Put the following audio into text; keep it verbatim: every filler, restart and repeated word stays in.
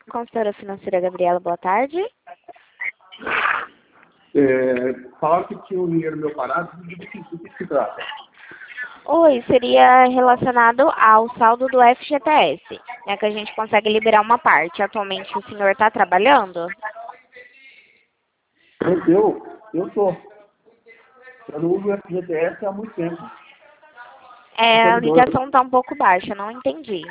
Consultora financeira Gabriela, boa tarde. É, falaram que tinha um dinheiro meu parado, do que do que se trata? Oi, seria relacionado ao saldo do F G T S, né, que a gente consegue liberar uma parte. Atualmente o senhor está trabalhando? Eu, eu tô. Eu não uso o F G T S há muito tempo. É, a Servidor. ligação está um pouco baixa, não entendi.